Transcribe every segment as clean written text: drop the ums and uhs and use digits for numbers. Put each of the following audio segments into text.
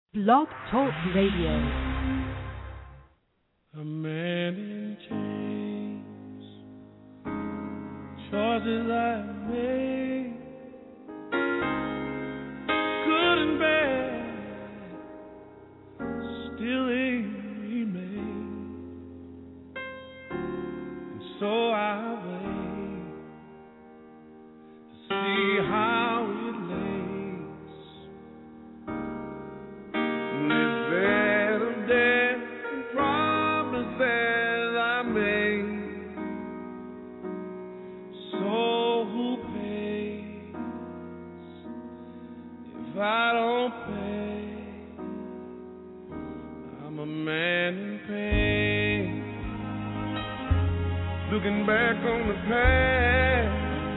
Blog Talk Radio. A man in chains, choices I made, good and bad, still remain. And so I wait to see how it lays. This bed of death and promises I made. So who pays if I don't pay? I'm a man in pain, looking back on the past.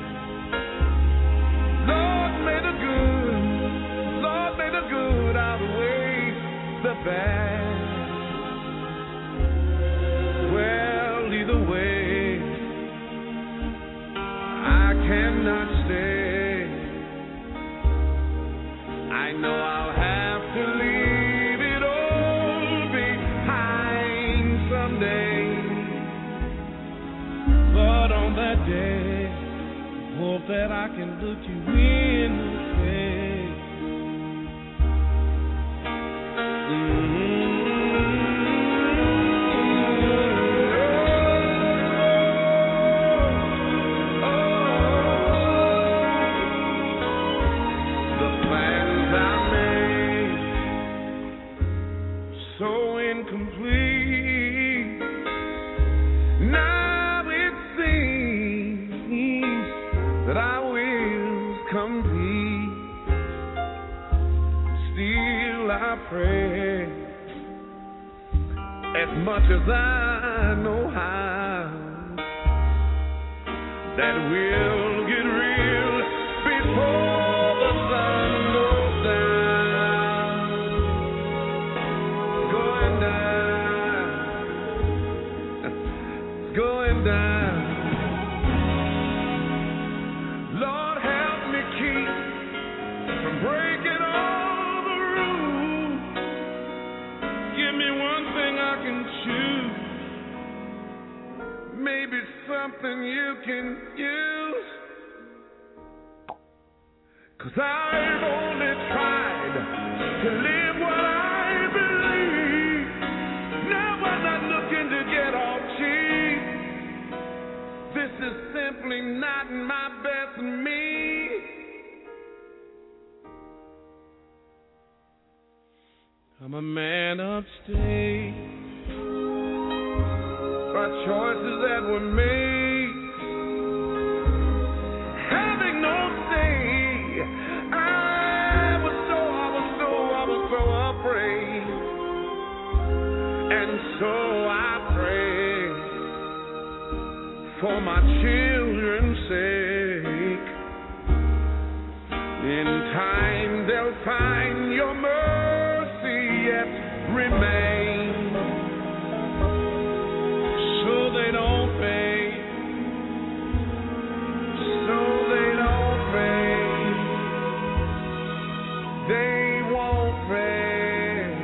Lord, may the good outweigh the bad. Well, either way, I cannot stay. I know I'll have to leave it all behind someday. But on that day, hope that I can look you in the face. The plans I made, so incomplete. Now it seems that I will complete. Still I pray, as much as I know how, that we'll get real before the sun goes down. Going down, it's going down. Lord, help me keep from breaking all the rules. Give me one thing I can choose. Maybe something you can use. 'Cause I've only tried to live what I believe. Never not looking to get off cheap. This is simply not my best me. I'm a man upstate by choices that were made. Having no say, I was so afraid. And so I pray for my children's sake. In time they'll find your mercy yet remain, so they don't fade, so they don't fade, they won't fade.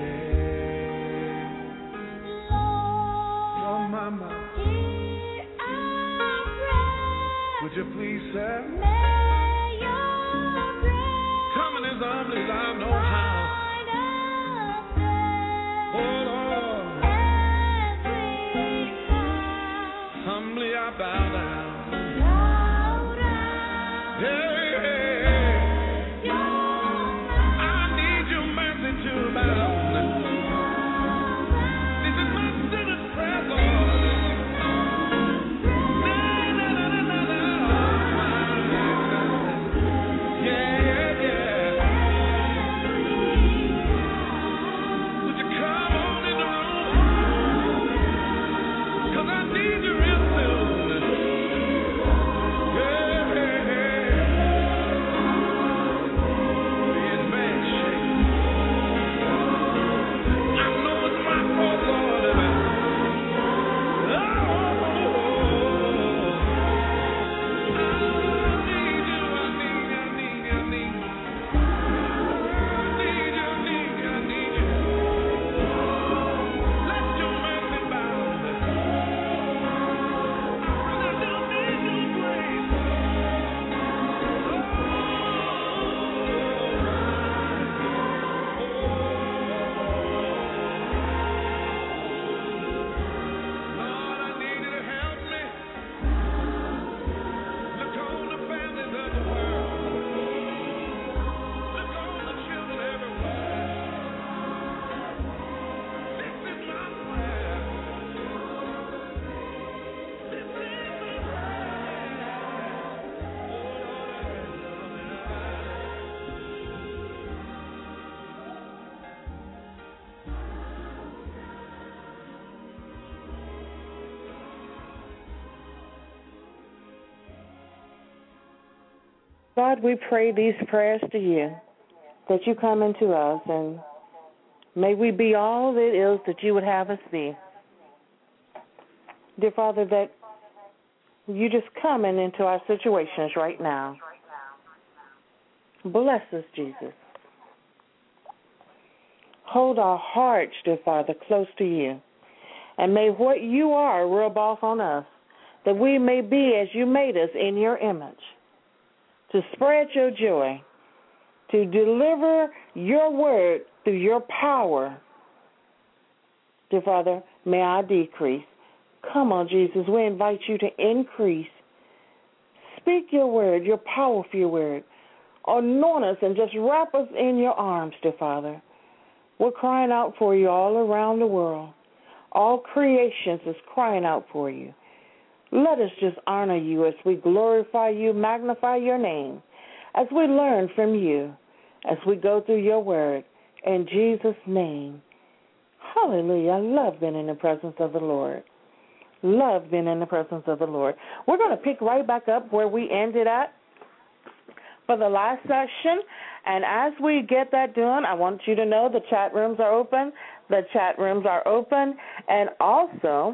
Oh, mama, would you please, sir? Coming as humbly as I know how. God, we pray these prayers to you, that you come into us, and may we be all it is that you would have us be. Dear Father, that you just coming into our situations right now. Bless us, Jesus. Hold our hearts, dear Father, close to you. And may what you are rub off on us, that we may be as you made us in your image, to spread your joy, to deliver your word through your power. Dear Father, may I decrease. Come on, Jesus, we invite you to increase. Speak your word, your powerful word. Anoint us and just wrap us in your arms, dear Father. We're crying out for you all around the world. All creations is crying out for you. Let us just honor you as we glorify you, magnify your name, as we learn from you, as we go through your word. In Jesus' name. Hallelujah. I love being in the presence of the Lord. Love being in the presence of the Lord. We're going to pick right back up where we ended at for the last session. And as we get that done, I want you to know the chat rooms are open. The chat rooms are open. And also,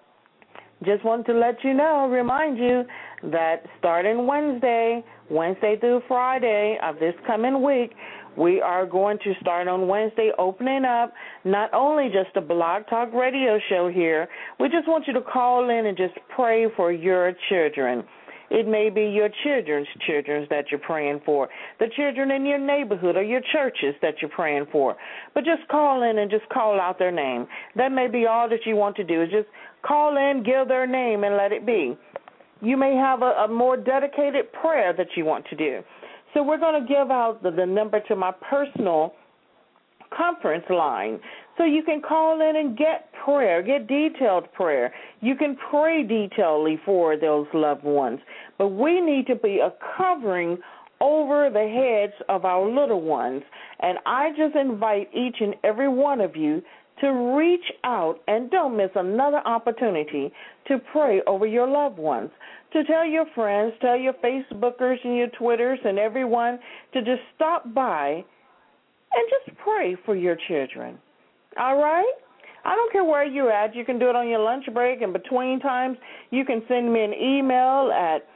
just want to let you know, remind you that starting Wednesday through Friday of this coming week, we are going to start on Wednesday opening up not only just a Blog Talk radio show here, we just want you to call in and just pray for your children. It may be your children's that you're praying for, the children in your neighborhood or your churches that you're praying for. But just call in and just call out their name. That may be all that you want to do is just call in, give their name, and let it be. You may have a more dedicated prayer that you want to do. So we're going to give out the number to my personal conference line so you can call in and get prayer, get detailed prayer. You can pray detailedly for those loved ones. But we need to be a covering over the heads of our little ones. And I just invite each and every one of you to reach out and don't miss another opportunity to pray over your loved ones, to tell your friends, tell your Facebookers and your Twitters and everyone to just stop by and just pray for your children. All right? I don't care where you're at. You can do it on your lunch break, and between times you can send me an email at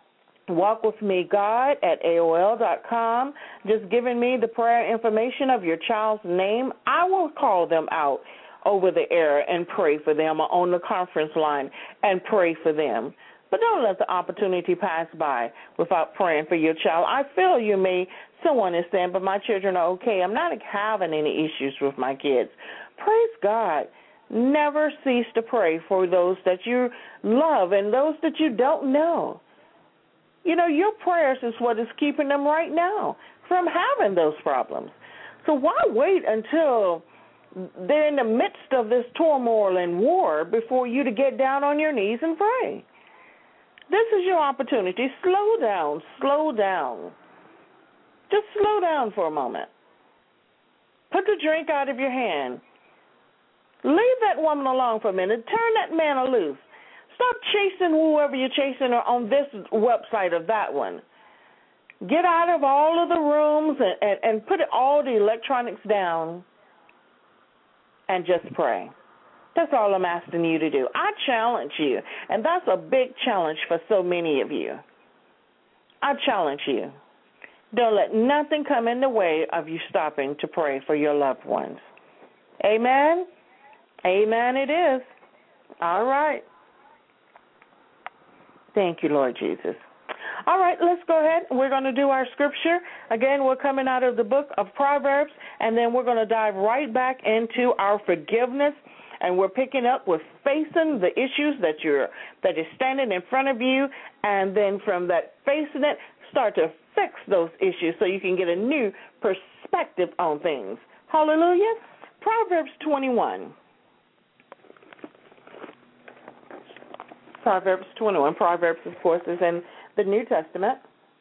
walkwithmegod@aol.com, just giving me the prayer information of your child's name. I will call them out over the air and pray for them on the conference line and pray for them. But don't let the opportunity pass by without praying for your child. I feel you may, someone is saying, but my children are okay. I'm not having any issues with my kids. Praise God. Never cease to pray for those that you love and those that you don't know. You know, your prayers is what is keeping them right now from having those problems. So why wait until they're in the midst of this turmoil and war before you to get down on your knees and pray? This is your opportunity. Slow down, slow down. Just slow down for a moment. Put the drink out of your hand. Leave that woman alone for a minute. Turn that man aloof. Stop chasing whoever you're chasing on this website or that one. Get out of all of the rooms and put all the electronics down and just pray. That's all I'm asking you to do. I challenge you, and that's a big challenge for so many of you. I challenge you. Don't let nothing come in the way of you stopping to pray for your loved ones. Amen? Amen it is. All right. Thank you, Lord Jesus. All right, let's go ahead. We're going to do our scripture. Again, we're coming out of the book of Proverbs, and then we're going to dive right back into our forgiveness. And we're picking up with facing the issues that is standing in front of you, and then from that facing it, start to fix those issues so you can get a new perspective on things. Hallelujah. Proverbs 21. Proverbs 21. Proverbs, of course, is in the New Testament.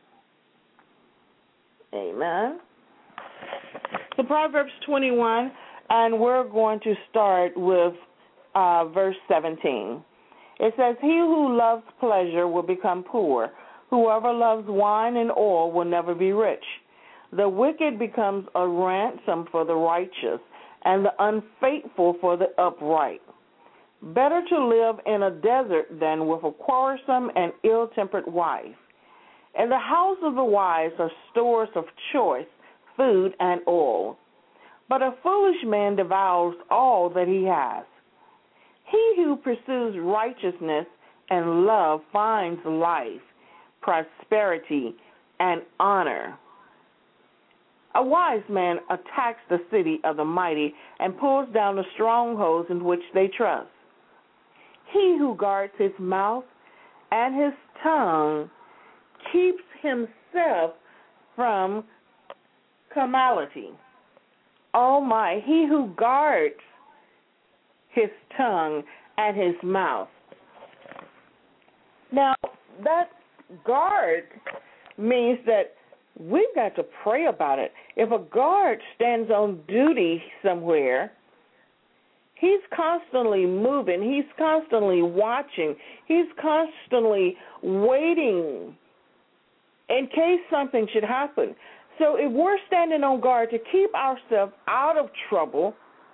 Amen. So Proverbs 21. And we're going to start with verse 17. It says, "He who loves pleasure will become poor. Whoever loves wine and oil will never be rich. The wicked becomes a ransom for the righteous, and the unfaithful for the upright. Better to live in a desert than with a quarrelsome and ill-tempered wife. In the house of the wise are stores of choice food and oil, but a foolish man devours all that he has. He who pursues righteousness and love finds life, prosperity, and honor. A wise man attacks the city of the mighty and pulls down the strongholds in which they trust. He who guards his mouth and his tongue keeps himself from calamity. Oh my, he who guards his tongue and his mouth. Now, that guard means that we've got to pray about it. If a guard stands on duty somewhere, he's constantly moving, he's constantly watching, he's constantly waiting in case something should happen. So if we're standing on guard to keep ourselves out of trouble,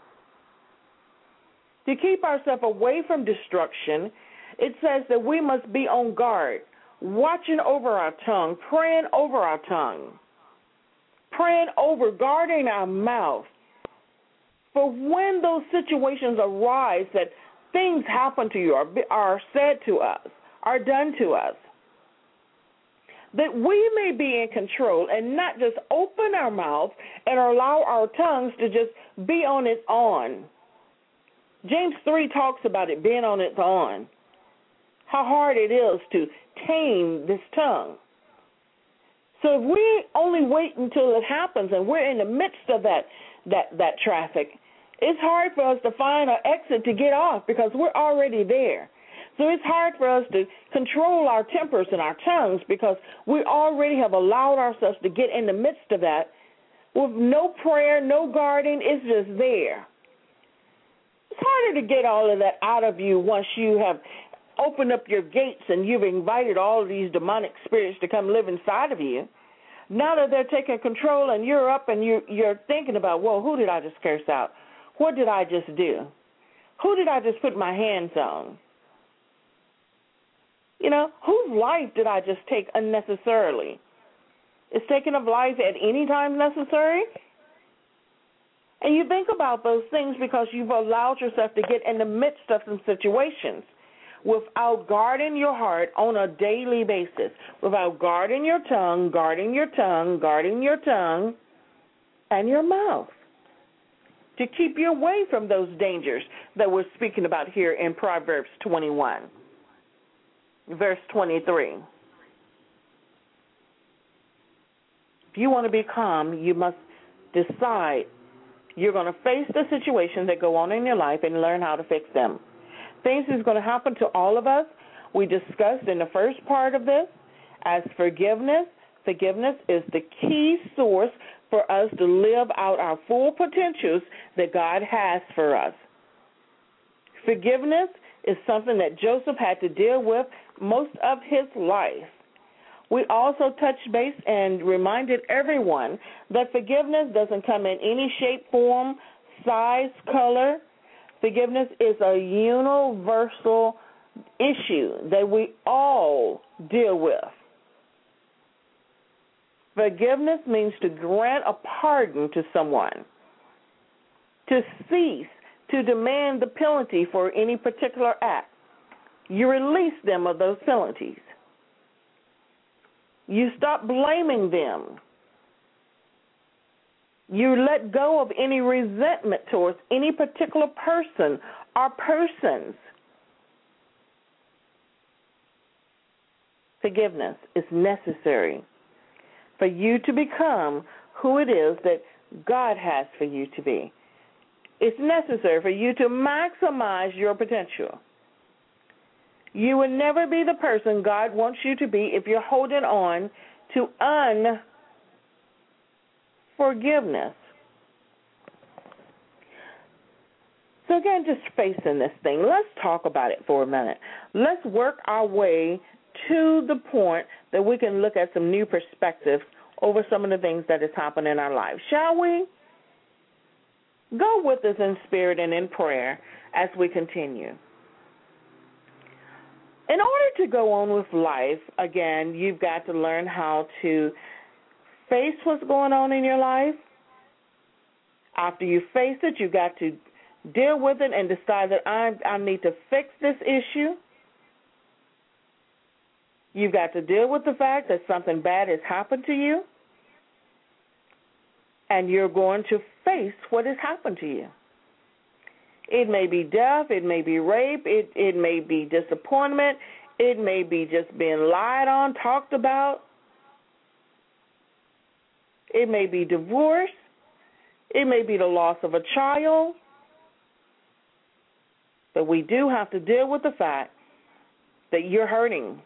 to keep ourselves away from destruction, it says that we must be on guard, watching over our tongue, praying over our tongue, praying over, guarding our mouth. For when those situations arise that things happen to you, are said to us, are done to us, that we may be in control and not just open our mouth and allow our tongues to just be on its own. James 3 talks about it being on its own, how hard it is to tame this tongue. So if we only wait until it happens and we're in the midst of that traffic, it's hard for us to find an exit to get off because we're already there. So it's hard for us to control our tempers and our tongues because we already have allowed ourselves to get in the midst of that with no prayer, no guarding. It's just there. It's harder to get all of that out of you once you have opened up your gates and you've invited all of these demonic spirits to come live inside of you. Now that they're taking control and you're up and you're thinking about, well, who did I just curse out? What did I just do? Who did I just put my hands on? You know, whose life did I just take unnecessarily? Is taking of life at any time necessary? And you think about those things because you've allowed yourself to get in the midst of some situations without guarding your heart on a daily basis, without guarding your tongue, guarding your tongue, guarding your tongue, and your mouth, to keep you away from those dangers that we're speaking about here in Proverbs 21, verse 23. If you want to be calm, you must decide you're going to face the situations that go on in your life and learn how to fix them. Things is going to happen to all of us. We discussed in the first part of this as forgiveness. Forgiveness is the key source for us to live out our full potentials that God has for us. Forgiveness is something that Joseph had to deal with most of his life. We also touched base and reminded everyone that forgiveness doesn't come in any shape, form, size, color. Forgiveness is a universal issue that we all deal with. Forgiveness means to grant a pardon to someone, to cease to demand the penalty for any particular act. You release them of those penalties. You stop blaming them. You let go of any resentment towards any particular person or persons. Forgiveness is necessary for you to become who it is that God has for you to be. It's necessary for you to maximize your potential. You will never be the person God wants you to be if you're holding on to unforgiveness. So again, just facing this thing, let's talk about it for a minute. Let's work our way to the point that we can look at some new perspectives over some of the things that has happened in our lives. Shall we? Go with us in spirit and in prayer as we continue. In order to go on with life, again, you've got to learn how to face what's going on in your life. After you face it, you've got to deal with it and decide that I need to fix this issue. You've got to deal with the fact that something bad has happened to you, and you're going to face what has happened to you. It may be death, it may be rape, it may be disappointment, it may be just being lied on, talked about. It may be divorce. It may be the loss of a child. But we do have to deal with the fact that you're hurting.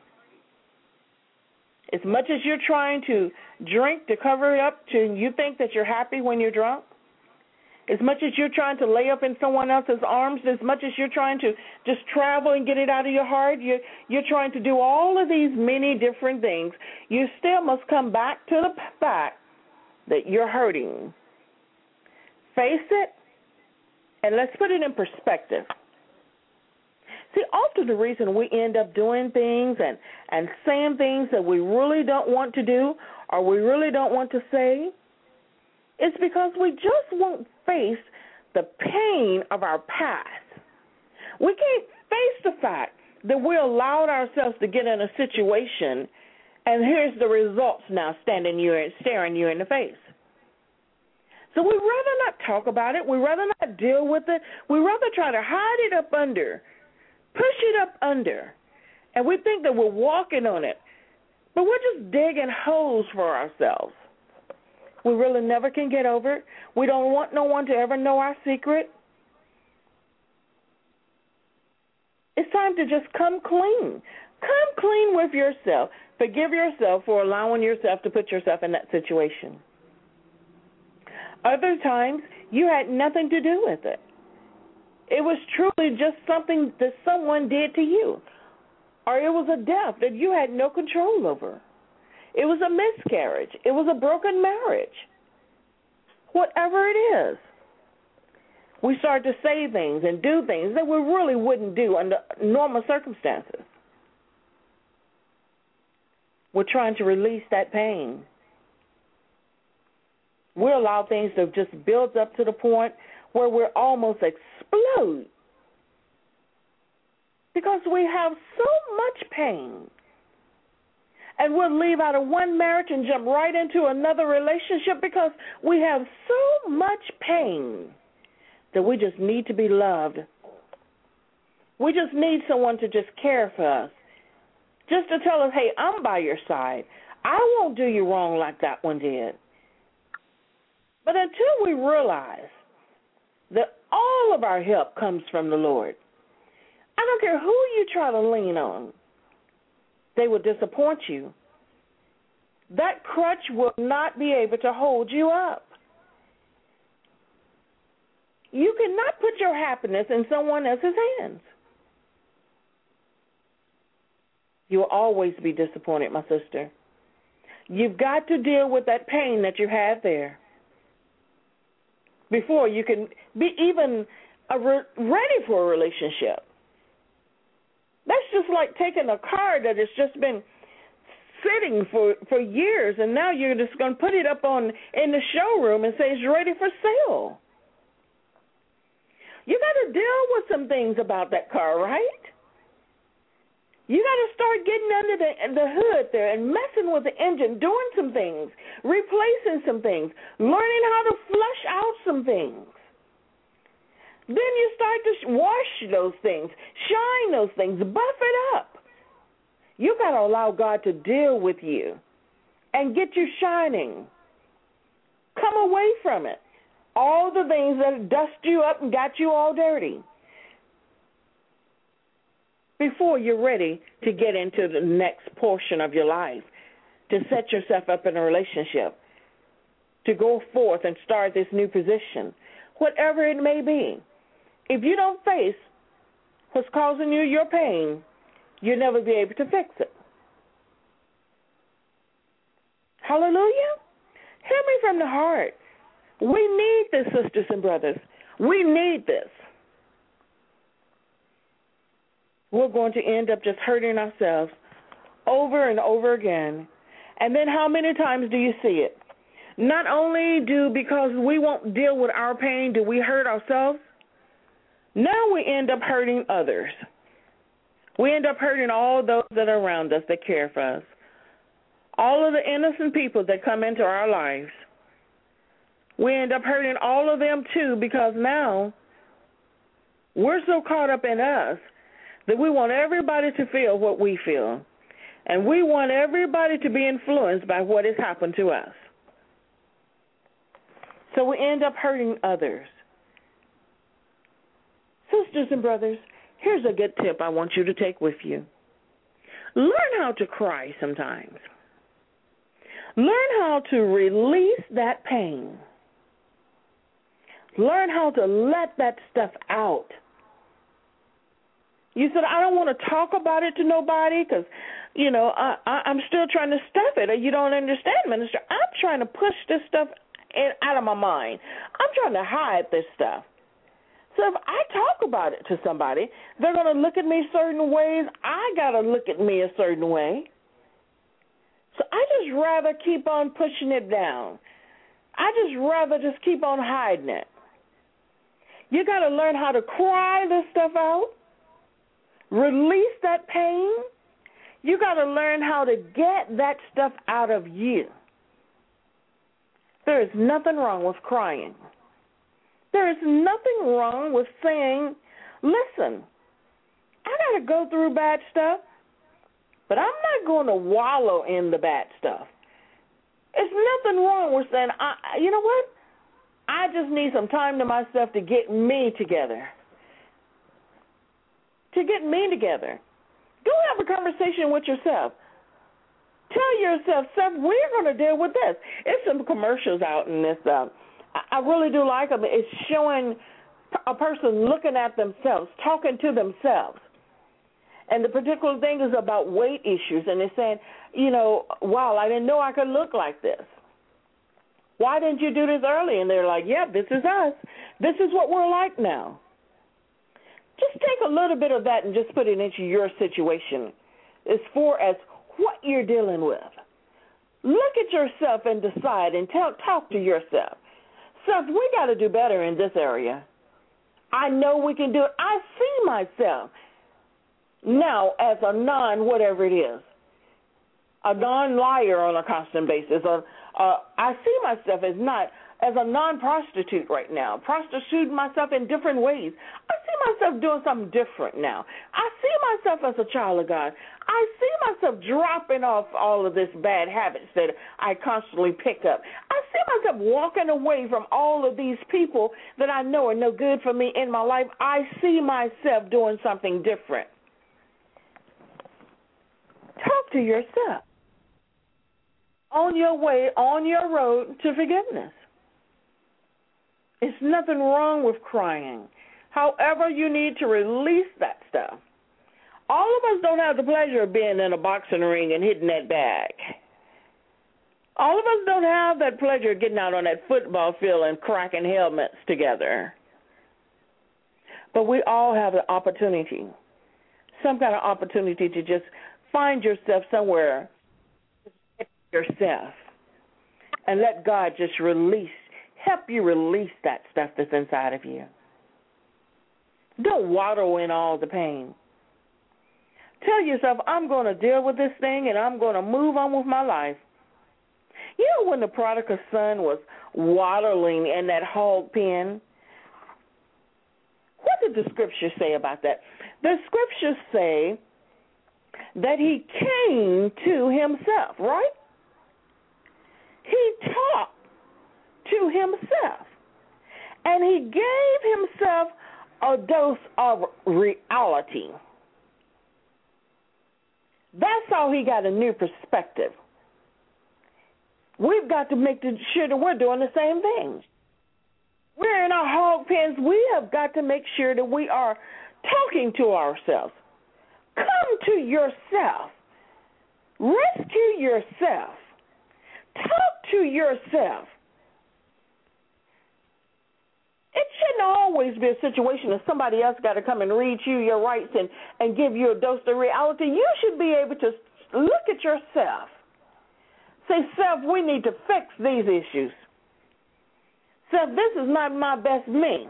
As much as you're trying to drink to cover it up, you think that you're happy when you're drunk, as much as you're trying to lay up in someone else's arms, as much as you're trying to just travel and get it out of your heart, you're trying to do all of these many different things, you still must come back to the fact that you're hurting. Face it, and let's put it in perspective. See, often the reason we end up doing things and saying things that we really don't want to do or we really don't want to say is because we just won't face the pain of our past. We can't face the fact that we allowed ourselves to get in a situation and here's the results now staring you in the face. So we'd rather not talk about it. We'd rather not deal with it. We'd rather try to hide it up under, push it up under, and we think that we're walking on it. But we're just digging holes for ourselves. We really never can get over it. We don't want no one to ever know our secret. It's time to just come clean. Come clean with yourself. Forgive yourself for allowing yourself to put yourself in that situation. Other times, you had nothing to do with it. It was truly just something that someone did to you. Or it was a death that you had no control over. It was a miscarriage. It was a broken marriage. Whatever it is. We start to say things and do things that we really wouldn't do under normal circumstances. We're trying to release that pain. We allow things to just build up to the point where we're almost explode because we have so much pain. And we'll leave out of one marriage and jump right into another relationship because we have so much pain that we just need to be loved. We just need someone to just care for us, just to tell us, hey, I'm by your side. I won't do you wrong like that one did. But until we realize that all of our help comes from the Lord, I don't care who you try to lean on, they will disappoint you. That crutch will not be able to hold you up. You cannot put your happiness in someone else's hands. You will always be disappointed, my sister. You've got to deal with that pain that you have there before you can be even ready for a relationship. That's just like taking a car that has just been sitting for years, and now you're just going to put it up in the showroom and say it's ready for sale. You got to deal with some things about that car, right? You got to start getting under the hood there and messing with the engine, doing some things, replacing some things, learning how to flush out some things. Then you start to wash those things, shine those things, buff it up. You got to allow God to deal with you and get you shining. Come away from it. All the things that dust you up and got you all dirty before you're ready to get into the next portion of your life, to set yourself up in a relationship, to go forth and start this new position, whatever it may be. If you don't face what's causing you your pain, you'll never be able to fix it. Hallelujah. Hear me from the heart. We need this, sisters and brothers. We need this. We're going to end up just hurting ourselves over and over again. And then how many times do you see it? Not only because we won't deal with our pain, do we hurt ourselves? Now we end up hurting others. We end up hurting all those that are around us that care for us. All of the innocent people that come into our lives. We end up hurting all of them too, because now we're so caught up in us that we want everybody to feel what we feel. And we want everybody to be influenced by what has happened to us. So we end up hurting others. Sisters and brothers, here's a good tip I want you to take with you. Learn how to cry sometimes. Learn how to release that pain. Learn how to let that stuff out. You said, I don't want to talk about it to nobody because, I'm still trying to stuff it. Or you don't understand, minister. I'm trying to push this stuff out of my mind. I'm trying to hide this stuff. So if I talk about it to somebody, they're going to look at me certain ways. I got to look at me a certain way. So I just rather keep on pushing it down. I just rather just keep on hiding it. You got to learn how to cry this stuff out, release that pain. You got to learn how to get that stuff out of you. There is nothing wrong with crying. There is nothing wrong with saying, listen, I got to go through bad stuff, but I'm not going to wallow in the bad stuff. There's nothing wrong with saying, you know what? I just need some time to myself to get me together. To get me together. Go have a conversation with yourself. Tell yourself, Seth, we're going to deal with this. There's some commercials out in this. I really do like them. It's showing a person looking at themselves, talking to themselves. And the particular thing is about weight issues. And they're saying, wow, I didn't know I could look like this. Why didn't you do this early? And they're like, yeah, this is us. This is what we're like now. Just take a little bit of that and just put it into your situation as far as what you're dealing with. Look at yourself and decide and talk to yourself. Seth, we got to do better in this area. I know we can do it. I see myself now as a whatever it is, a non-liar on a constant basis. I see myself as a non-prostitute right now, prostituting myself in different ways. I see myself doing something different now. I see myself as a child of God. I see myself dropping off all of this bad habits that I constantly pick up. I see myself walking away from all of these people that I know are no good for me in my life. I see myself doing something different. Talk to yourself. On your way, on your road to forgiveness. There's nothing wrong with crying. However, you need to release that stuff. All of us don't have the pleasure of being in a boxing ring and hitting that bag. All of us don't have that pleasure of getting out on that football field and cracking helmets together. But we all have the opportunity, some kind of opportunity to just find yourself somewhere, yourself, and let God just help you release that stuff that's inside of you. Don't waddle in all the pain. Tell yourself, I'm going to deal with this thing and I'm going to move on with my life. You know when the prodigal son was waddling in that hog pen? What did the scriptures say about that? The scriptures say that he came to himself, right? He talked to himself. And he gave himself a dose of reality. That's how he got a new perspective. We've got to make sure that we're doing the same thing. We're in our hog pens. We have got to make sure that we are talking to ourselves. Come to yourself. Rescue yourself. Talk to yourself. It shouldn't always be a situation that somebody else got to come and read you your rights and give you a dose of reality. You should be able to look at yourself. Say, self, we need to fix these issues. Self, this is not my best me.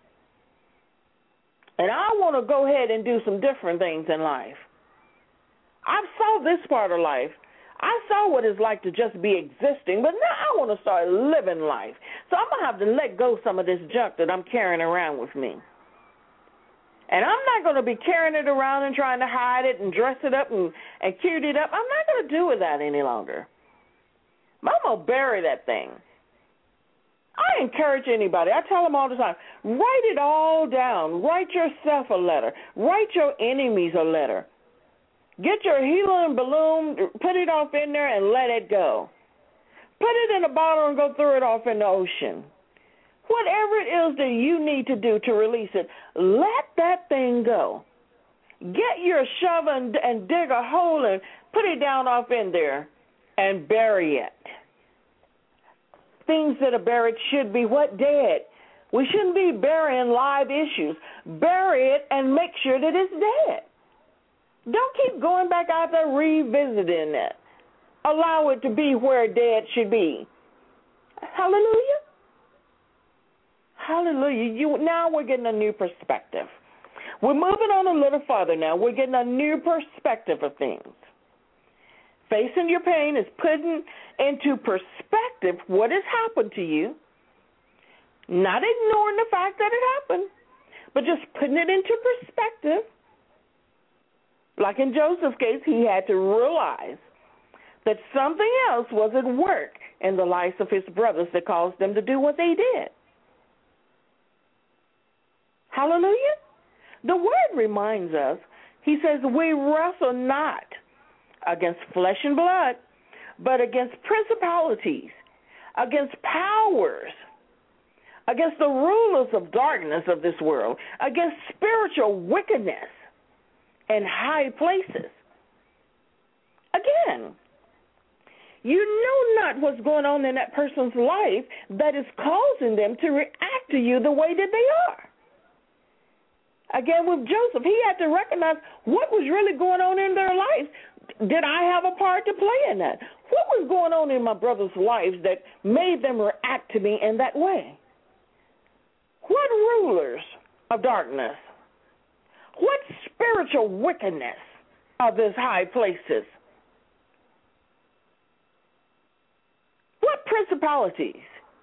And I want to go ahead and do some different things in life. I saw this part of life. I saw what it's like to just be existing, but now I want to start living life. So I'm going to have to let go some of this junk that I'm carrying around with me. And I'm not going to be carrying it around and trying to hide it and dress it up and cute it up. I'm not going to do that any longer. I'm going to bury that thing. I encourage anybody. I tell them all the time, write it all down. Write yourself a letter. Write your enemies a letter. Get your helium balloon, put it off in there, and let it go. Put it in a bottle and go throw it off in the ocean. Whatever it is that you need to do to release it, let that thing go. Get your shovel and dig a hole and put it down off in there and bury it. Things that are buried should be what? Dead. We shouldn't be burying live issues. Bury it and make sure that it's dead. Don't keep going back out there revisiting it. Allow it to be where dead should be. Hallelujah. Hallelujah. Now we're getting a new perspective. We're moving on a little farther now. We're getting a new perspective of things. Facing your pain is putting into perspective what has happened to you, not ignoring the fact that it happened, but just putting it into perspective. Like in Joseph's case, he had to realize that something else was at work in the lives of his brothers that caused them to do what they did. Hallelujah. The word reminds us, he says, we wrestle not against flesh and blood, but against principalities, against powers, against the rulers of darkness of this world, against spiritual wickedness in high places. Again, you know not what's going on in that person's life that is causing them to react to you the way that they are. Again, with Joseph, he had to recognize what was really going on in their lives. Did I have a part to play in that? What was going on in my brother's lives that made them react to me in that way? What rulers of darkness? What spiritual wickedness are these high places? What principalities?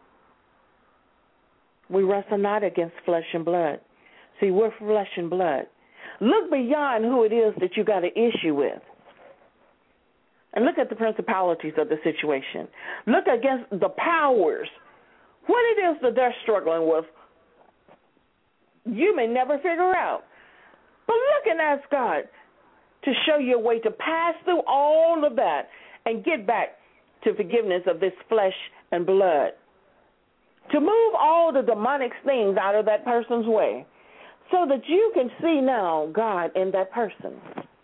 We wrestle not against flesh and blood. See, we're flesh and blood. Look beyond who it is that you got an issue with. And look at the principalities of the situation. Look against the powers. What it is that they're struggling with, you may never figure out. But look and ask God to show you a way to pass through all of that and get back to forgiveness of this flesh and blood. To move all the demonic things out of that person's way so that you can see now God in that person.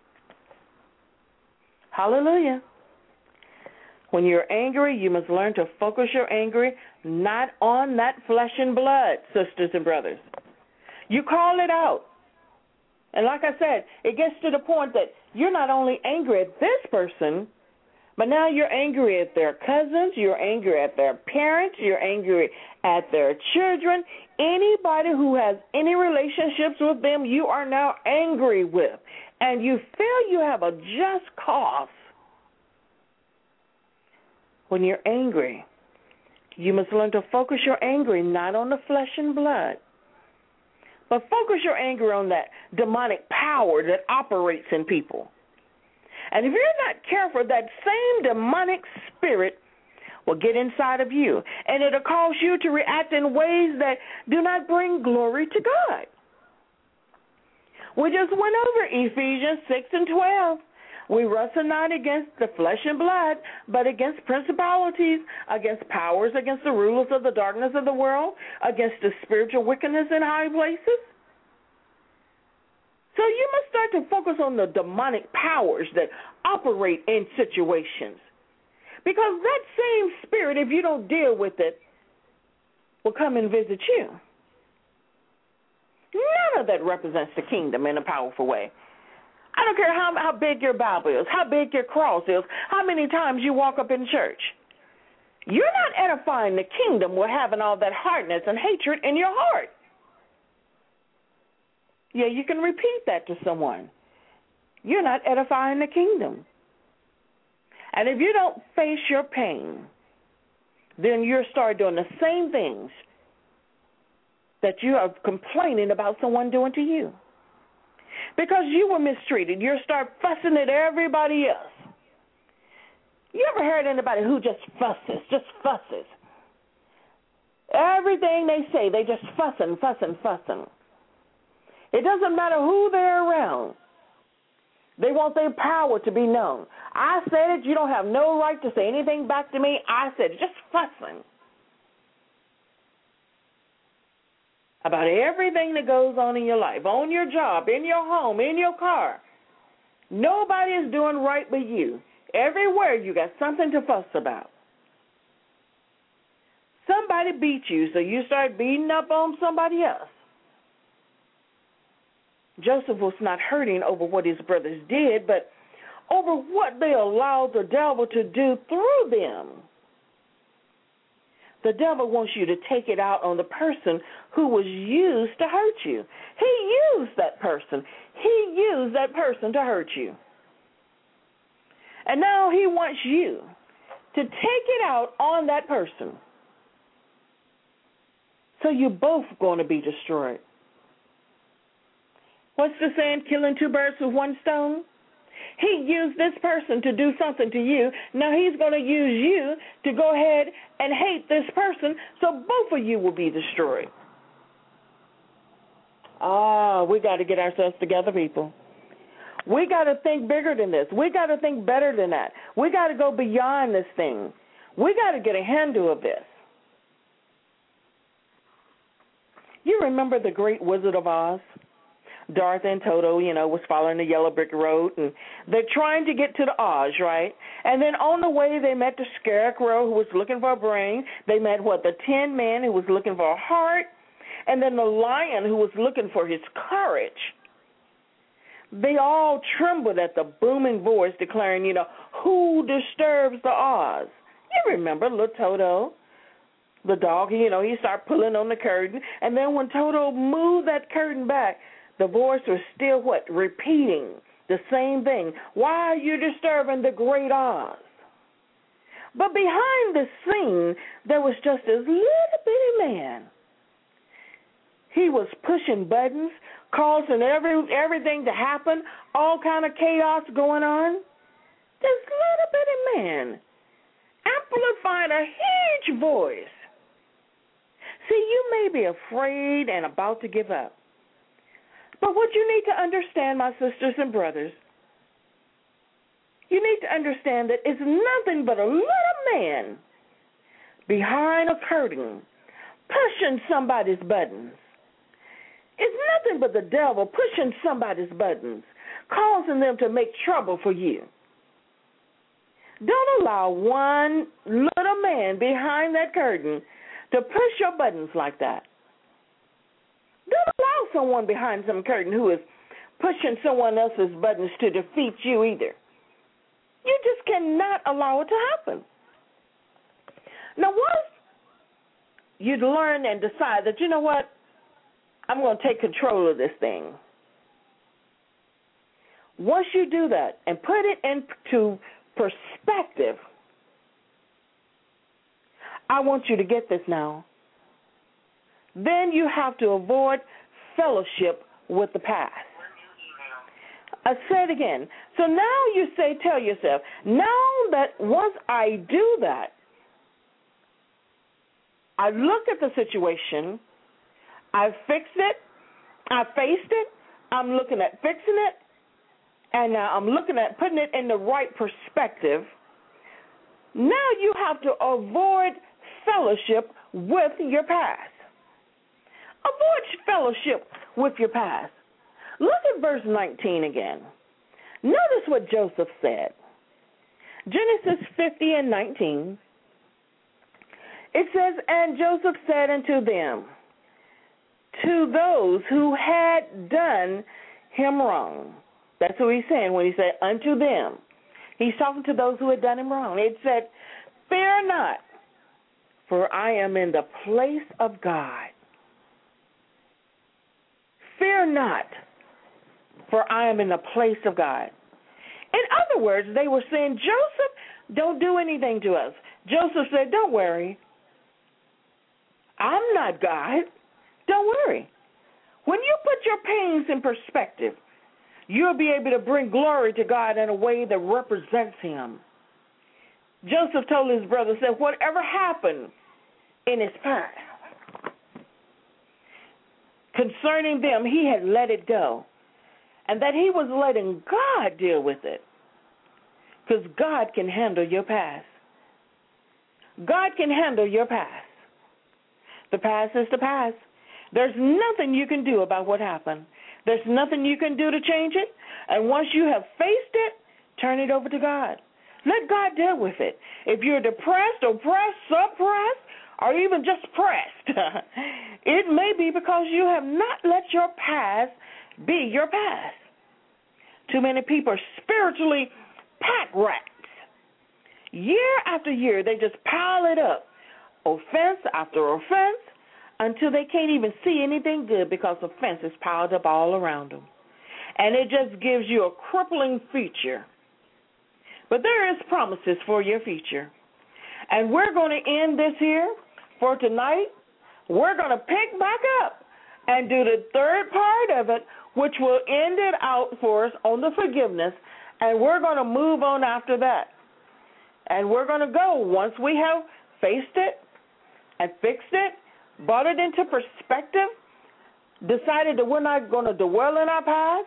Hallelujah. When you're angry, you must learn to focus your anger not on that flesh and blood, sisters and brothers. You call it out. And like I said, it gets to the point that you're not only angry at this person, but now you're angry at their cousins, you're angry at their parents, you're angry at their children. Anybody who has any relationships with them, you are now angry with. And you feel you have a just cause. When you're angry, you must learn to focus your anger not on the flesh and blood, but focus your anger on that demonic power that operates in people. And if you're not careful, that same demonic spirit will get inside of you, and it'll cause you to react in ways that do not bring glory to God. We just went over Ephesians 6 and 12. We wrestle not against the flesh and blood, but against principalities, against powers, against the rulers of the darkness of the world, against the spiritual wickedness in high places. So you must start to focus on the demonic powers that operate in situations. Because that same spirit, if you don't deal with it, will come and visit you. None of that represents the kingdom in a powerful way. I don't care how big your Bible is, how big your cross is, how many times you walk up in church. You're not edifying the kingdom with having all that hardness and hatred in your heart. Yeah, you can repeat that to someone. You're not edifying the kingdom. And if you don't face your pain, then you'll start doing the same things that you are complaining about someone doing to you. Because you were mistreated, you'll start fussing at everybody else. You ever heard anybody who just fusses? Everything they say, they just fussing. It doesn't matter who they're around. They want their power to be known. I said it. You don't have no right to say anything back to me. I said it. Just fussing about everything that goes on in your life, on your job, in your home, in your car. Nobody is doing right but you. Everywhere you got something to fuss about. Somebody beat you, so you start beating up on somebody else. Joseph was not hurting over what his brothers did, but over what they allowed the devil to do through them. The devil wants you to take it out on the person who was used to hurt you. He used that person. He used that person to hurt you. And now he wants you to take it out on that person. So you're both going to be destroyed. What's the saying, killing two birds with one stone? He used this person to do something to you. Now he's going to use you to go ahead and hate this person, so both of you will be destroyed. We got to get ourselves together, people. We got to think bigger than this. We got to think better than that. We got to go beyond this thing. We got to get a handle of this. You remember the great Wizard of Oz? Dorothy and Toto, was following the yellow brick road, and they're trying to get to the Oz, right? And then on the way, they met the Scarecrow, who was looking for a brain. They met, the Tin Man, who was looking for a heart, and then the Lion, who was looking for his courage. They all trembled at the booming voice declaring, who disturbs the Oz? You remember little Toto, the dog, he started pulling on the curtain, and then when Toto moved that curtain back, the voice was still repeating the same thing. Why are you disturbing the great Oz? But behind the scene, there was just this little bitty man. He was pushing buttons, causing everything to happen, all kind of chaos going on. This little bitty man amplifying a huge voice. See, you may be afraid and about to give up. But what you need to understand, my sisters and brothers, you need to understand that it's nothing but a little man behind a curtain pushing somebody's buttons. It's nothing but the devil pushing somebody's buttons, causing them to make trouble for you. Don't allow one little man behind that curtain to push your buttons like that. Don't allow someone behind some curtain who is pushing someone else's buttons to defeat you either. You just cannot allow it to happen. Now, once you learn and decide that, you know what, I'm going to take control of this thing. Once you do that and put it into perspective, I want you to get this now. Then you have to avoid fellowship with the past. I say it again. So now you tell yourself, now that once I do that, I look at the situation, I fixed it, I faced it, I'm looking at fixing it, and now I'm looking at putting it in the right perspective. Now you have to avoid fellowship with your past. Avoid fellowship with your past. Look at verse 19 again. Notice what Joseph said. Genesis 50:19, it says, and Joseph said unto them, to those who had done him wrong. That's what he's saying when he said unto them. He's talking to those who had done him wrong. It said, fear not, for I am in the place of God. Fear not, for I am in the place of God. In other words, they were saying, Joseph, don't do anything to us. Joseph said, don't worry. I'm not God. Don't worry. When you put your pains in perspective, you'll be able to bring glory to God in a way that represents him. Joseph told his brother, said, whatever happened in his past concerning them, he had let it go. And that he was letting God deal with it. Because God can handle your past. God can handle your past. The past is the past. There's nothing you can do about what happened. There's nothing you can do to change it. And once you have faced it, turn it over to God. Let God deal with it. If you're depressed, oppressed, suppressed, or even just pressed, it may be because you have not let your past be your past. Too many people are spiritually pack rats. Year after year, they just pile it up, offense after offense, until they can't even see anything good because offense is piled up all around them. And it just gives you a crippling future. But there is promises for your future. And we're going to end this here for tonight. We're going to pick back up and do the third part of it, which will end it out for us on the forgiveness. And we're going to move on after that. And we're going to go once we have faced it and fixed it, brought it into perspective, decided that we're not going to dwell in our past.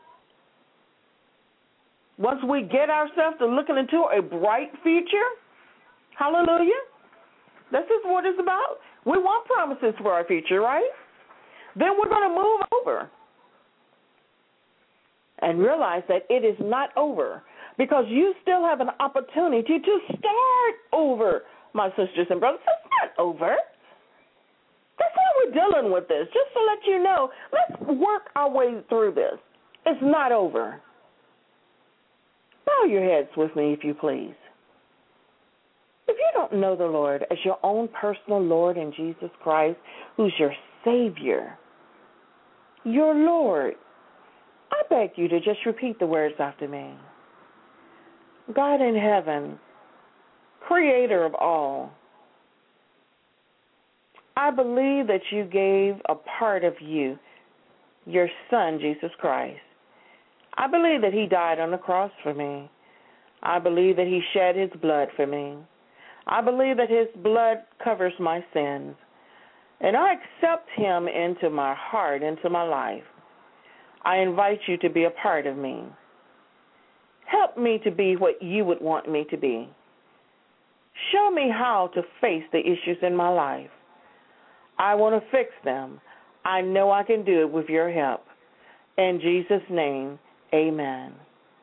Once we get ourselves to looking into a bright future, hallelujah, this is what it's about. We want promises for our future, right? Then we're going to move over and realize that it is not over, because you still have an opportunity to start over, my sisters and brothers. It's not over. That's why we're dealing with this, just to let you know. Let's work our way through this. It's not over. Bow your heads with me, if you please. If you don't know the Lord as your own personal Lord in Jesus Christ, who's your Savior, your Lord, I beg you to just repeat the words after me. God in heaven, creator of all, I believe that you gave a part of you, your Son, Jesus Christ. I believe that he died on the cross for me. I believe that he shed his blood for me. I believe that his blood covers my sins. And I accept him into my heart, into my life. I invite you to be a part of me. Help me to be what you would want me to be. Show me how to face the issues in my life. I want to fix them. I know I can do it with your help. In Jesus' name, amen.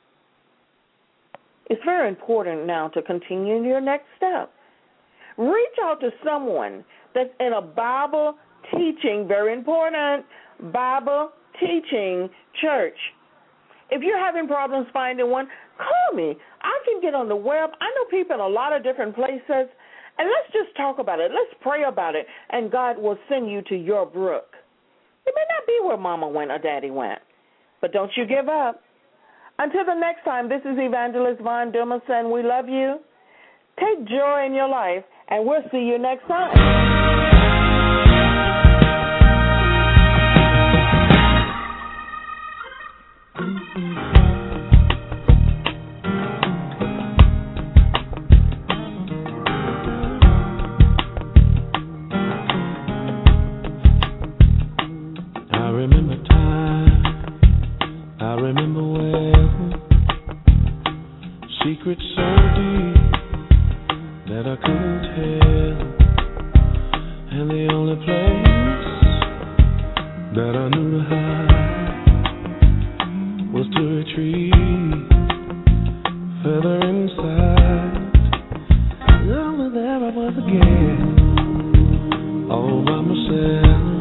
It's very important now to continue in your next step. Reach out to someone that's in a Bible teaching, very important, Bible teaching church. If you're having problems finding one, call me. I can get on the web. I know people in a lot of different places, and let's just talk about it. Let's pray about it, and God will send you to your brook. It may not be where Mama went or Daddy went, but don't you give up. Until the next time, this is Evangelist Von Dumas, and we love you. Take joy in your life, and we'll see you next time. Secrets so deep that I couldn't tell, and the only place that I knew to hide was to retreat further inside. Over there I was again, all by myself.